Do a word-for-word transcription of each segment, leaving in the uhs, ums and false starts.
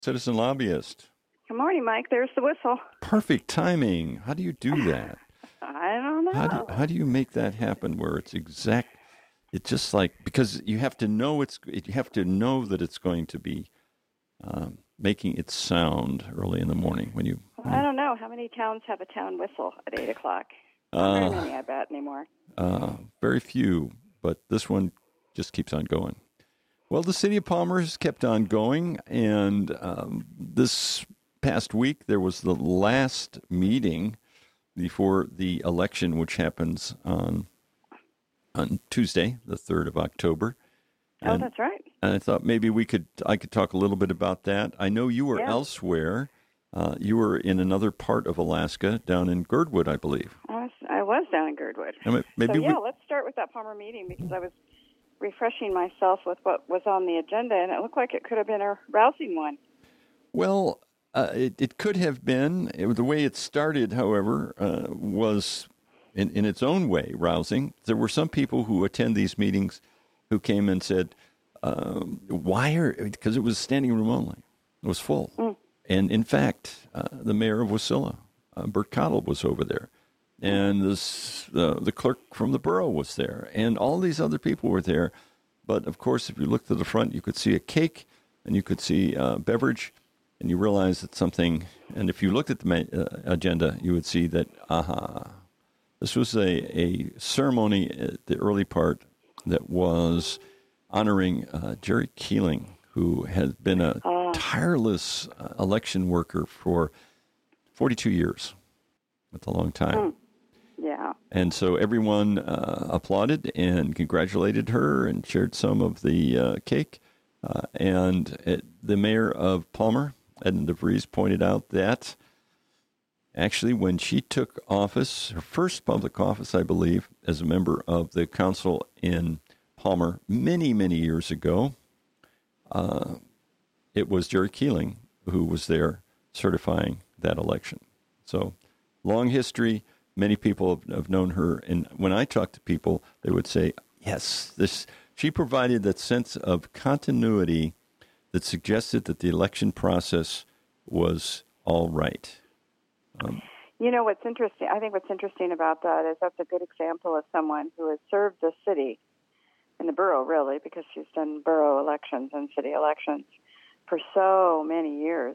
Citizen Lobbyist. Good morning, Mike. There's the whistle. Perfect timing. How do you do that? I don't know. How do, how do you make that happen where it's exact? It's just like, because you have to know it's, you have to know that it's going to be um, making it sound early in the morning when you. Well, I don't know. How many towns have a town whistle at eight o'clock? Not Uh, very many, I bet, anymore. Uh, very few, but this one just keeps on going. Well, the city of Palmer has kept on going, and um, this past week there was the last meeting before the election, which happens on on Tuesday, the third of October. Oh, And, that's right. and I thought maybe we could I could talk a little bit about that. I know you were Yeah. elsewhere. Uh, you were in another part of Alaska, down in Girdwood, I believe. I was, I was down in Girdwood. I mean, maybe so, yeah, we, let's start with that Palmer meeting because I was refreshing myself with what was on the agenda, and it looked like it could have been a rousing one. Well, uh, it, it could have been. It, the way it started, however, uh, was in, in its own way rousing. There were some people who attend these meetings who came and said, um, why are, because it was standing room only. It was full. Mm. And in fact, uh, the mayor of Wasilla, uh, Bert Cottle, was over there. And this, uh, the clerk from the borough was there. And all these other people were there. But, of course, if you looked to the front, you could see a cake and you could see a beverage. And you realize that something, and if you looked at the ma- uh, agenda, you would see that, aha, this was a, a ceremony at the early part that was honoring uh, Jerry Keeling, who has been a uh, tireless uh, election worker for forty-two years. That's a long time. Mm, yeah. And so everyone uh, applauded and congratulated her and shared some of the uh, cake. Uh, and it, the mayor of Palmer, Edna DeVries, pointed out that actually when she took office, her first public office, I believe, as a member of the council in Palmer many, many years ago, uh, it was Jerry Keeling who was there certifying that election. So long history. Many people have, have known her. And when I talk to people, they would say, yes, this she provided that sense of continuity that suggested that the election process was all right. Um, you know, what's interesting, I think what's interesting about that is that's a good example of someone who has served the city and the borough, really, because she's done borough elections and city elections for so many years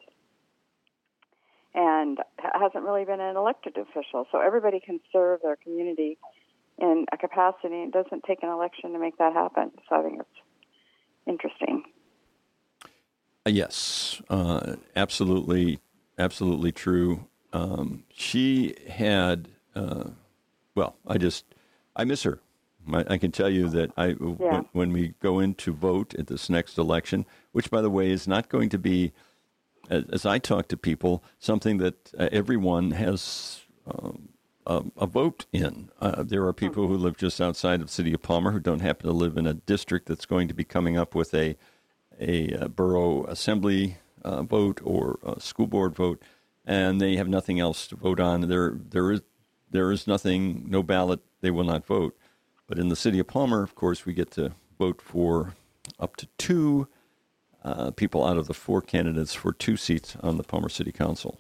and hasn't really been an elected official. So everybody can serve their community in a capacity. It doesn't take an election to make that happen. So I think it's interesting. Yes, uh, absolutely, absolutely true. Um, she had, uh, well, I just, I miss her. I, I can tell you that I, yeah. when, when we go in to vote at this next election, which, by the way, is not going to be, as, as I talk to people, something that uh, everyone has um, a, a vote in. Uh, there are people who live just outside of the city of Palmer who don't happen to live in a district that's going to be coming up with a a, a borough assembly uh, vote or a school board vote, and they have nothing else to vote on. There, there is there is nothing, no ballot. They will not vote. But in the city of Palmer, of course, we get to vote for up to two uh, people out of the four candidates for two seats on the Palmer City Council.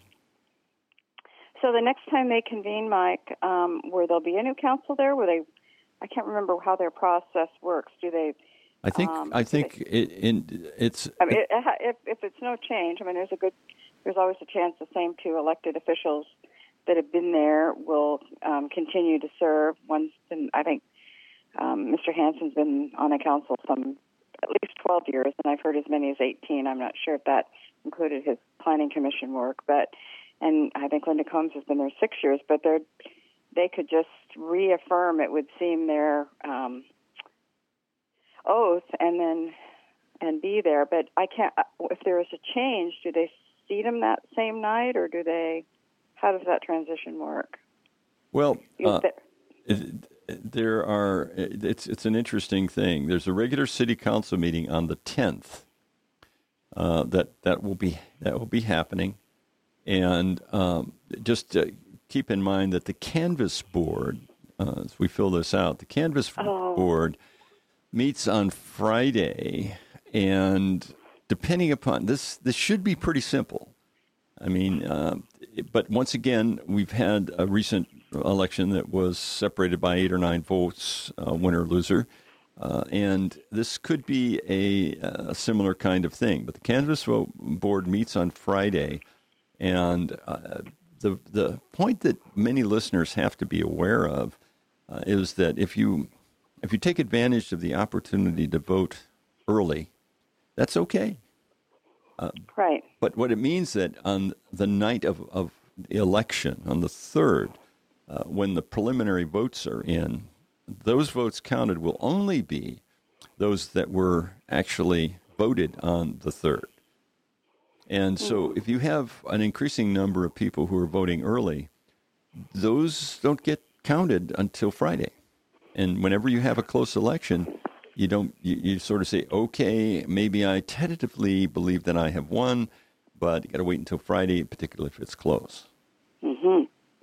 So the next time they convene, Mike, um, where there'll be a new council there, where they, I can't remember how their process works. Do they? I think um, I think they, it, in, it's. I mean, it, if if it's no change, I mean, there's a good, there's always a chance the same two elected officials that have been there will um, continue to serve. One's been, I think, um, Mister Hansen's been on the council some at least twelve years, and I've heard as many as eighteen. I'm not sure if that included his planning commission work, but. And I think Linda Combs has been there six years, but they they could just reaffirm, it would seem, their um, oath and then and be there. But I can't. If there is a change, do they seat them that same night, or do they? How does that transition work? Well, uh, it, there are. It's it's an interesting thing. There's a regular city council meeting on the tenth. Uh, that that will be that will be happening. And um, just uh, keep in mind that the Canvas Board, uh, as we fill this out, the Canvas oh. Board meets on Friday, and depending upon this, this should be pretty simple. I mean, uh, but once again, we've had a recent election that was separated by eight or nine votes, uh, winner loser, uh, and this could be a, a similar kind of thing. But the Canvas Vote Board meets on Friday, and uh, the the point that many listeners have to be aware of uh, is that if you if you take advantage of the opportunity to vote early, that's okay. Uh, right. But what it means that on the night of, of the election, on the third, uh, when the preliminary votes are in, those votes counted will only be those that were actually voted on the third. And so if you have an increasing number of people who are voting early, those don't get counted until Friday. And whenever you have a close election, You don't. You, you sort of say, okay, maybe I tentatively believe that I have won, but you got to wait until Friday, particularly if it's close. Mm-hmm.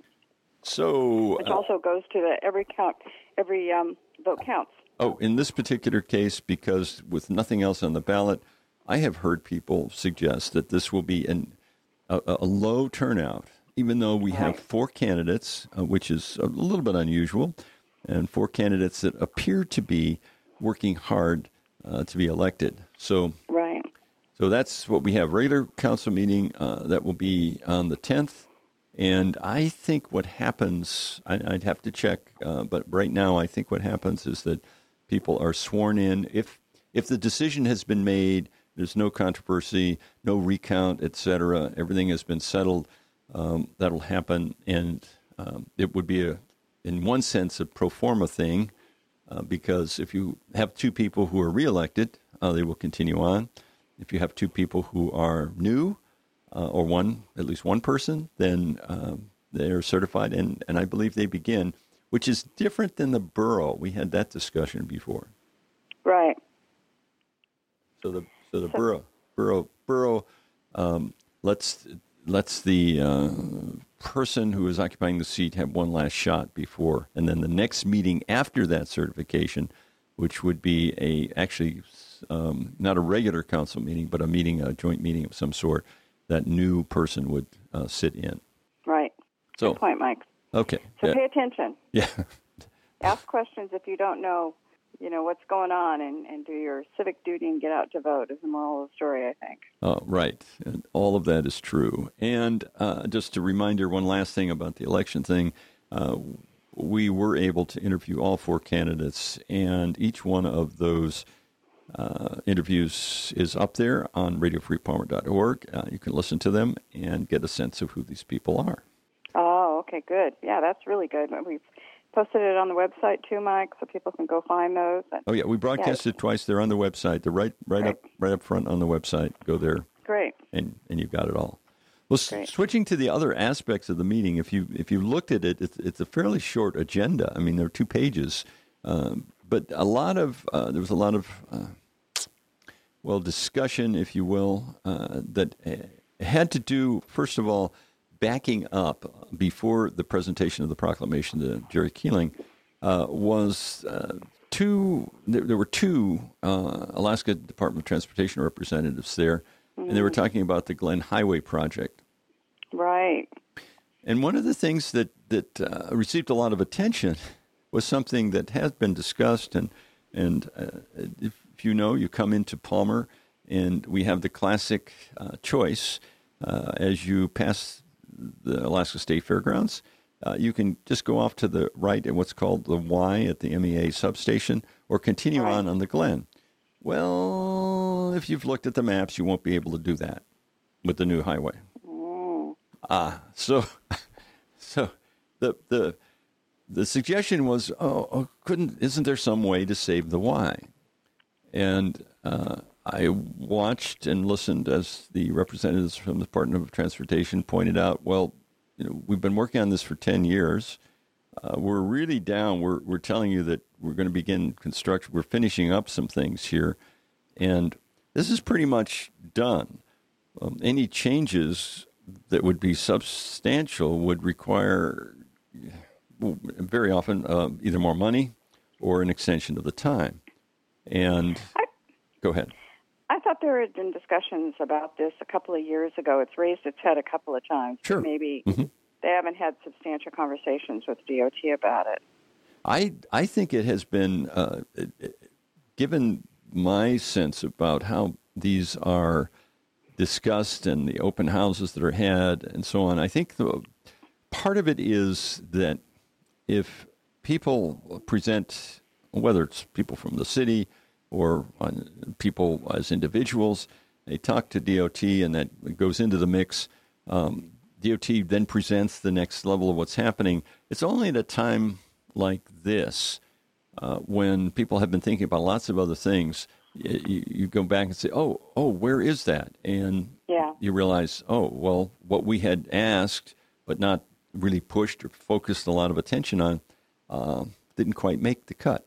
So, which uh, also goes to the every count, every um, vote counts. Oh, in this particular case, because with nothing else on the ballot, I have heard people suggest that this will be an, a, a low turnout, even though we right. have four candidates, uh, which is a little bit unusual, and four candidates that appear to be working hard uh, to be elected. So, right. So that's what we have. Regular council meeting uh, that will be on the tenth, and I think what happens, I, I'd have to check, uh, but right now I think what happens is that people are sworn in. If if the decision has been made, there's no controversy, no recount, et cetera. Everything has been settled. Um, that'll happen, and um, it would be a, in one sense, a pro forma thing. Uh, because if you have two people who are reelected, uh, they will continue on. If you have two people who are new, uh, or one, at least one person, then um, they're certified, and, and I believe they begin, which is different than the borough. We had that discussion before. Right. So the so the borough borough borough um, lets lets the uh, person who is occupying the seat have one last shot before, and then the next meeting after that certification, which would be a actually um, not a regular council meeting, but a meeting, a joint meeting of some sort, that new person would uh, sit in. Right. So, good point, Mike. Okay. So yeah. pay attention. Yeah. Ask questions if you don't know, you know, what's going on, and, and do your civic duty and get out to vote is the moral of the story, I think. Oh, right. And all of that is true. And uh, just a reminder, one last thing about the election thing. Uh, we were able to interview all four candidates, and each one of those uh, interviews is up there on radio free palmer dot org. Uh, you can listen to them and get a sense of who these people are. Oh, okay, good. Yeah, that's really good. We've posted it on the website too, Mike, so people can go find those. And, oh yeah, we broadcast yeah. it twice. They're on the website. They're right, right Great. up, right up front on the website. Go there. Great. And and you've got it all. Well, s- switching to the other aspects of the meeting, if you if you looked at it, it's, it's a fairly short agenda. I mean, there are two pages, um, but a lot of uh, there was a lot of uh, well discussion, if you will, uh, that had to do first of all backing up before the presentation of the proclamation to Jerry Keeling uh, was uh, two. There, there were two uh, Alaska Department of Transportation representatives there. And they were talking about the Glen Highway project. Right. And one of the things that, that uh, received a lot of attention was something that has been discussed. And, and uh, if, if you know, you come into Palmer, and we have the classic uh, choice. Uh, as you pass the Alaska State Fairgrounds, uh, you can just go off to the right at what's called the Y at the M E A substation, or continue right. on on the Glen. Well, if you've looked at the maps, you won't be able to do that with the new highway. Mm. Ah, so, so the the the suggestion was, oh, oh, couldn't isn't there some way to save the Y? And uh, I watched and listened as the representatives from the Department of Transportation pointed out. Well, you know, we've been working on this for ten years. Uh, we're really down. We're we're telling you that we're going to begin construction. We're finishing up some things here, and this is pretty much done. Um, any changes that would be substantial would require, well, very often, uh, either more money or an extension of the time. And I, go ahead. I thought there had been discussions about this a couple of years ago. It's raised its head a couple of times. Sure. Maybe Mm-hmm. they haven't had substantial conversations with D O T about it. I I think it has been, uh, given my sense about how these are discussed and the open houses that are had and so on, I think the part of it is that if people present, whether it's people from the city or on people as individuals, they talk to D O T and that goes into the mix. Um, D O T then presents the next level of what's happening. It's only at a time like this, uh, when people have been thinking about lots of other things, you, you go back and say, oh, oh, where is that? And yeah. you realize, oh, well, what we had asked but not really pushed or focused a lot of attention on uh, didn't quite make the cut.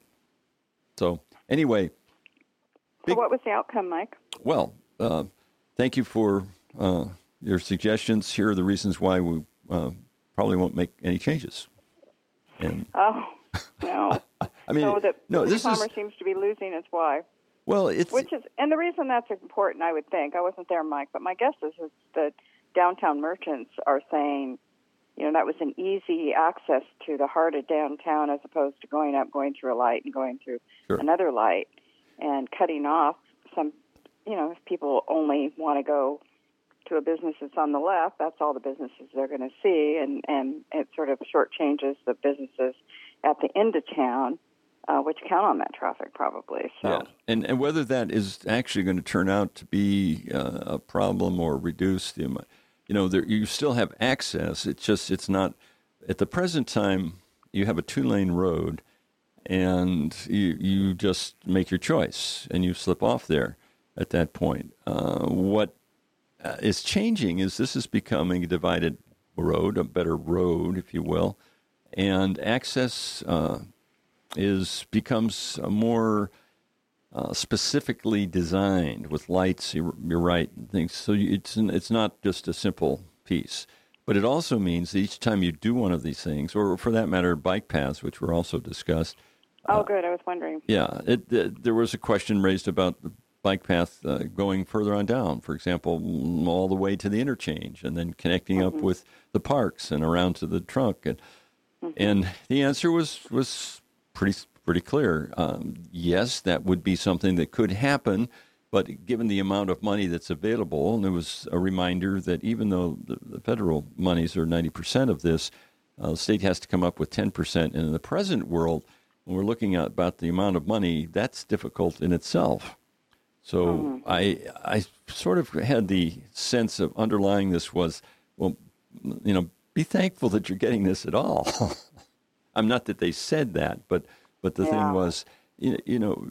So anyway. Big, so what was the outcome, Mike? Well, uh, thank you for uh, your suggestions. Here are the reasons why we uh, probably won't make any changes. And oh, no. I mean, so the no, this farmer is, seems to be losing its why. Well, it's Which is, and the reason that's important, I would think, I wasn't there, Mike, but my guess is, is that downtown merchants are saying, you know, that was an easy access to the heart of downtown as opposed to going up, going through a light and going through Sure. another light and cutting off some, you know, if people only want to go to a business that's on the left, that's all the businesses they're going to see, and, and it sort of shortchanges the businesses at the end of town, uh, which count on that traffic probably. So. Yeah, and and whether that is actually going to turn out to be uh, a problem or reduce the amount, you know, there, you still have access. It's just it's not at the present time. You have a two-lane road, and you you just make your choice, and you slip off there at that point. Uh, what uh, is changing is this is becoming a divided road, a better road, if you will, and access uh, is becomes a more uh, specifically designed with lights. You're, you're right, and things. So you, it's it's not just a simple piece, but it also means that each time you do one of these things, or for that matter, bike paths, which were also discussed. Oh, uh, good. I was wondering. Yeah, it, it, there was a question raised about the bike path uh, going further on down, for example, all the way to the interchange and then connecting mm-hmm. up with the parks and around to the trunk. And, mm-hmm. and the answer was, was pretty pretty clear. Um, yes, that would be something that could happen, but given the amount of money that's available, and there was a reminder that even though the, the federal monies are ninety percent of this, uh, the state has to come up with ten percent. And in the present world, when we're looking at about the amount of money, that's difficult in itself. So mm-hmm. I I sort of had the sense of underlying this was, well, you know, be thankful that you're getting this at all. I'm not that they said that, but but the yeah. thing was, you, you know,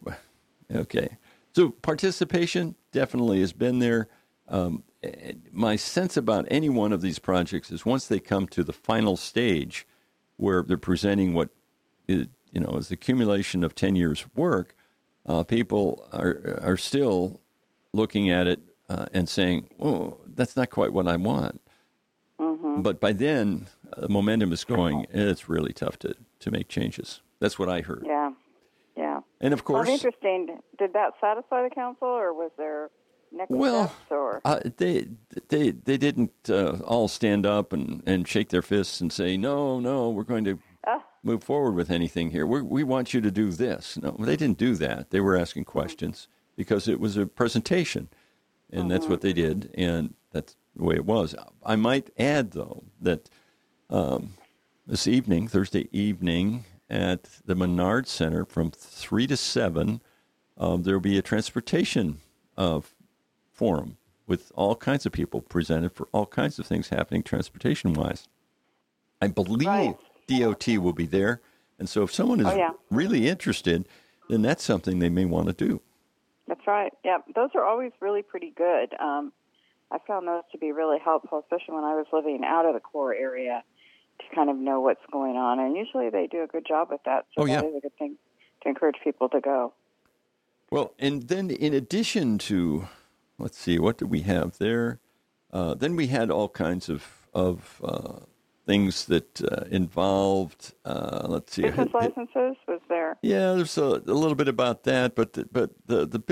okay. So participation definitely has been there. Um, my sense about any one of these projects is once they come to the final stage where they're presenting what is, you know, is the accumulation of ten years of work, Uh, people are are still looking at it uh, and saying, "Oh, that's not quite what I want." Mm-hmm. But by then, uh, the momentum is going. It's really tough to, to make changes. That's what I heard. Yeah, yeah. And of course, well, interesting. Did that satisfy the council, or was there next well, steps? Or uh, they they they didn't uh, all stand up and, and shake their fists and say, "No, no, we're going to." Ah. Move forward with anything here. We we want you to do this. No, they didn't do that. They were asking questions because it was a presentation, and mm-hmm. that's what they did, and that's the way it was. I might add, though, that um, this evening, Thursday evening, at the Menard Center from three to seven, um, there will be a transportation uh, forum with all kinds of people presented for all kinds of things happening transportation-wise. I believe... Right. D O T will be there, and so if someone is oh, yeah. really interested, then that's something they may want to do. That's right. Yeah, those are always really pretty good. Um, I found those to be really helpful, especially when I was living out of the core area, to kind of know what's going on. And usually they do a good job with that, so oh, yeah. that is a good thing to encourage people to go. Well, and then in addition to, let's see, what did we have there? Uh, then we had all kinds of, of uh, things that uh, involved, uh, let's see. Business licenses was there. Yeah, there's a, a little bit about that, but the, but the the big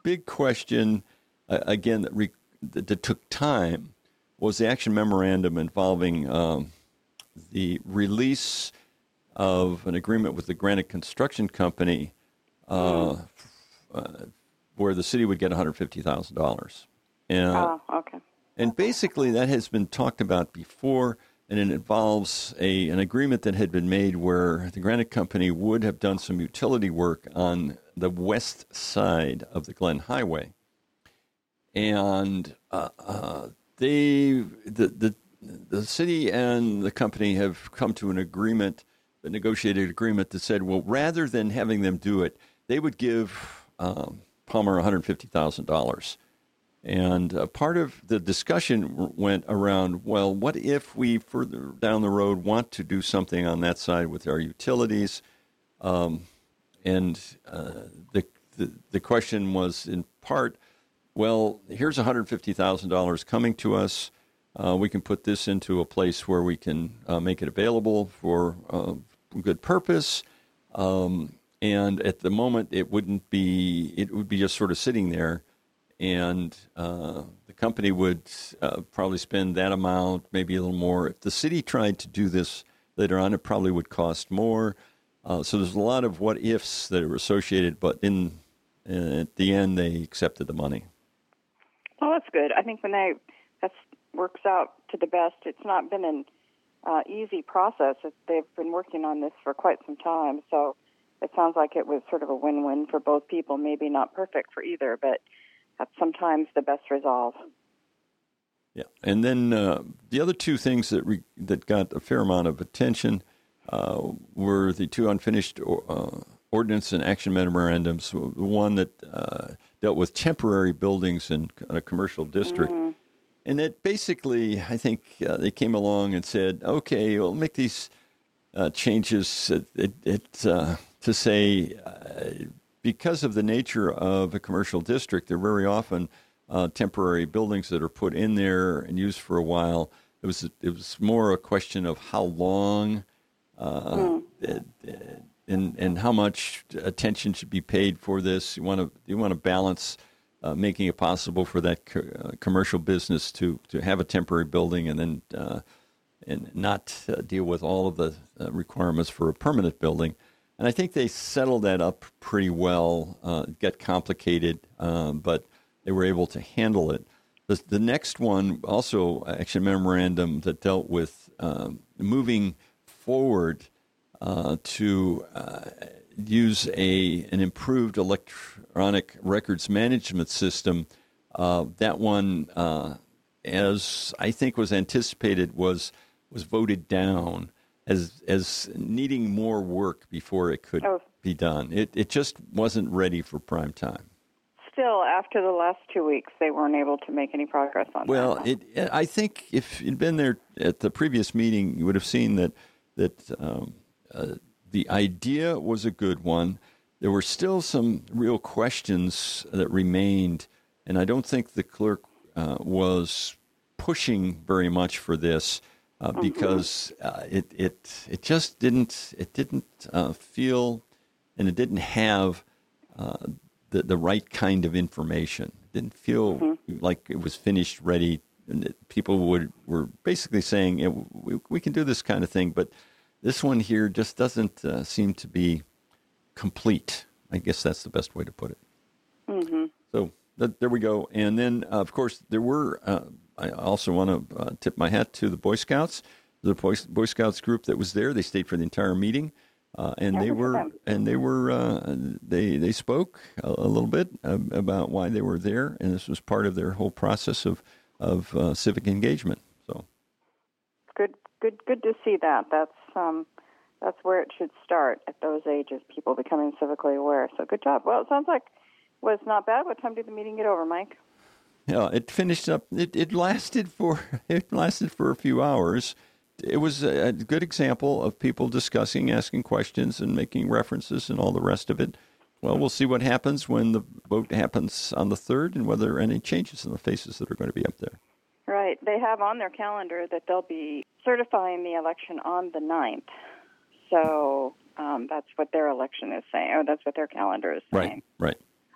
big question, uh, again, that, re- that, that took time was the action memorandum involving um, the release of an agreement with the Granite Construction Company uh, uh, where the city would get one hundred fifty thousand dollars. And, Oh, okay. and basically that has been talked about before, and it involves a an agreement that had been made where the Granite Company would have done some utility work on the west side of the Glen Highway. And uh, uh, they, the, the, the city and the company have come to an agreement, a negotiated agreement that said, well, rather than having them do it, they would give um, Palmer one hundred fifty thousand dollars. And uh, part of the discussion went around, well, what if we further down the road want to do something on that side with our utilities? Um, and uh, the, the the question was in part, well, here's one hundred fifty thousand dollars coming to us. Uh, we can put this into a place where we can uh, make it available for uh, good purpose. Um, and at the moment, it wouldn't be, it would be just sort of sitting there. And uh, the company would uh, probably spend that amount, maybe a little more. If the city tried to do this later on, it probably would cost more. Uh, so there's a lot of what ifs that are associated, but in uh, at the end, they accepted the money. Well, that's good. I think when they that works out to the best, it's not been an uh, easy process. It, they've been working on this for quite some time, so it sounds like it was sort of a win-win for both people. Maybe not perfect for either, but that's sometimes the best resolve. Yeah, and then uh, the other two things that re- that got a fair amount of attention uh, were the two unfinished uh, ordinance and action memorandums. The one that uh, dealt with temporary buildings in a commercial district, mm-hmm. and that basically, I think uh, they came along and said, "Okay, we'll make these uh, changes." It, it, it uh, to say. Uh, Because of the nature of a commercial district, they're very often uh, temporary buildings that are put in there and used for a while. It was it was more a question of how long uh, mm. it, it, and and how much attention should be paid for this. You want to you want to balance uh, making it possible for that co- uh, commercial business to, to have a temporary building and then uh, and not uh, deal with all of the uh, requirements for a permanent building. And I think they settled that up pretty well. Uh, it got complicated, um, but they were able to handle it. The, the next one, also action memorandum that dealt with um, moving forward uh, to uh, use a an improved electronic records management system. Uh, that one, uh, as I think was anticipated, was was voted down as as needing more work before it could oh. be done. It it just wasn't ready for prime time. Still, after the last two weeks, they weren't able to make any progress on well, that. Well, it, I think if you'd been there at the previous meeting, you would have seen that that um, uh, the idea was a good one. There were still some real questions that remained, and I don't think the clerk uh, was pushing very much for this. Uh, because uh, it it it just didn't it didn't uh, feel and it didn't have uh, the the right kind of information. It didn't feel mm-hmm. like it was finished, ready. And it, people would were basically saying yeah, we we can do this kind of thing, but this one here just doesn't uh, seem to be complete. I guess that's the best way to put it. Mm-hmm. So th- there we go. And then uh, of course there were. Uh, I also want to uh, tip my hat to the Boy Scouts, the Boy, Boy Scouts group that was there. They stayed for the entire meeting, uh, and, they were, and they were uh, they they spoke a, a little bit about why they were there, and this was part of their whole process of of uh, civic engagement. So, good, good, good to see that. That's um, that's where it should start at those ages. People becoming civically aware. So, good job. Well, it sounds like it was not bad. What time did the meeting get over, Mike? Yeah, it finished up. It, it lasted for it lasted for a few hours. It was a, a good example of people discussing, asking questions, and making references, and all the rest of it. Well, we'll see what happens when the vote happens on the third, and whether there are any changes in the faces that are going to be up there. Right. They have on their calendar that they'll be certifying the election on the ninth. So um, that's what their election is saying, or that's what their calendar is saying. Right. Right.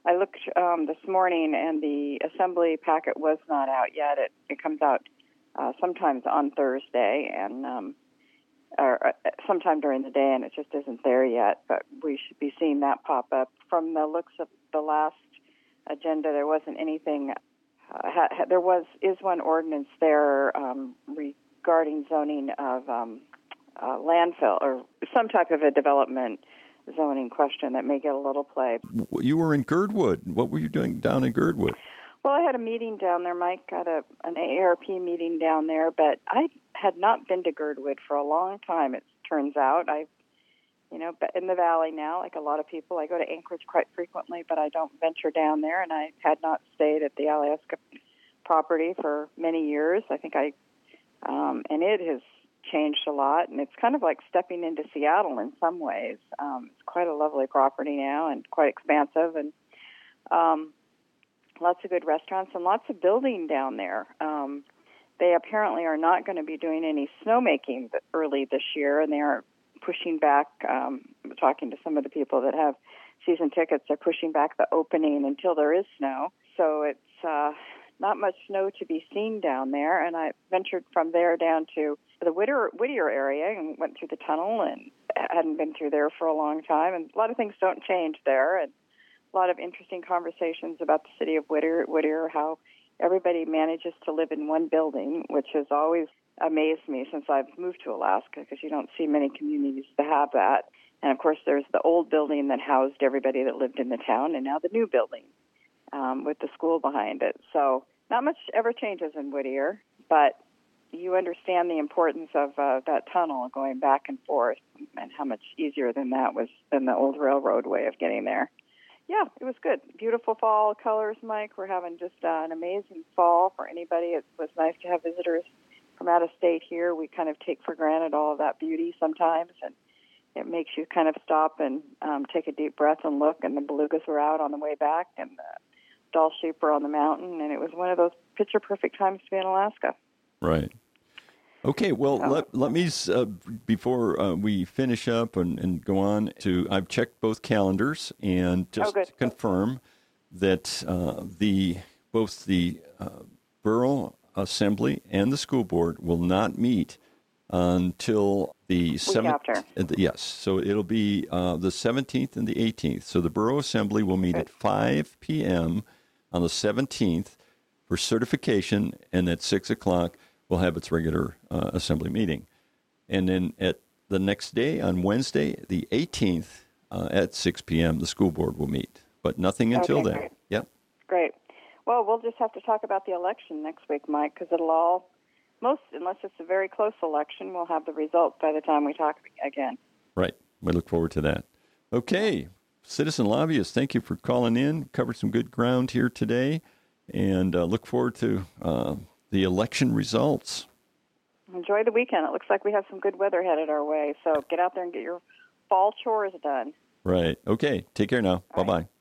I looked um, this morning, and the assembly packet was not out yet. It, it comes out uh, sometimes on Thursday, and um, or uh, sometime during the day, and it just isn't there yet. But we should be seeing that pop up. From the looks of the last agenda, there wasn't anything. Uh, ha, ha, there was is one ordinance there um, regarding zoning of um, uh, landfill or some type of a development zoning question that may get a little play. You were in Girdwood. What were you doing down in Girdwood? Well, I had a meeting down there. Mike got a an A A R P meeting down there, but I had not been to Girdwood for a long time. It turns out I, you know, in the valley now, like a lot of people, I go to Anchorage quite frequently, but I don't venture down there. And I had not stayed at the Alaska property for many years. I think I, um, and it has changed a lot, and it's kind of like stepping into Seattle in some ways. Um, it's quite a lovely property now and quite expansive, and um, lots of good restaurants and lots of building down there. Um, they apparently are not going to be doing any snowmaking early this year, and they are pushing back, um, talking to some of the people that have season tickets, they're pushing back the opening until there is snow. So it's uh, not much snow to be seen down there, and I ventured from there down to the Whittier, Whittier area and went through the tunnel, and hadn't been through there for a long time. And a lot of things don't change there, and a lot of interesting conversations about the city of Whittier, Whittier, how everybody manages to live in one building, which has always amazed me since I've moved to Alaska, because you don't see many communities that have that. And, of course, there's the old building that housed everybody that lived in the town, and now the new building um, with the school behind it. So not much ever changes in Whittier, but you understand the importance of uh, that tunnel going back and forth, and how much easier than that was than the old railroad way of getting there. Yeah, it was good. Beautiful fall colors, Mike. We're having just uh, an amazing fall for anybody. It was nice to have visitors from out of state here. We kind of take for granted all of that beauty sometimes, and it makes you kind of stop and um, take a deep breath and look. And the belugas were out on the way back, and the Dall sheep were on the mountain, and it was one of those picture-perfect times to be in Alaska. Right. Okay, well, So, let, let me, uh, before uh, we finish up and, and go on to, I've checked both calendars, and just oh, to confirm that uh, the both the uh, Borough Assembly and the school board will not meet until the seventeenth. Yes, so it'll be uh, the seventeenth and the eighteenth. So the Borough Assembly will meet Good. at five p.m. on the seventeenth for certification, and at six o'clock we'll have its regular uh, assembly meeting. And then at the next day, on Wednesday, the eighteenth, uh, at six p.m., the school board will meet. But nothing until okay, then. Great. Yep. Great. Well, we'll just have to talk about the election next week, Mike, because it'll all, most, unless it's a very close election, we'll have the results by the time we talk again. Right. We look forward to that. Okay. Citizen lobbyists, thank you for calling in. Covered some good ground here today, and uh, look forward to uh, the election results. Enjoy the weekend. It looks like we have some good weather headed our way, so get out there and get your fall chores done. Right. Okay. Take care now. All Bye-bye. right.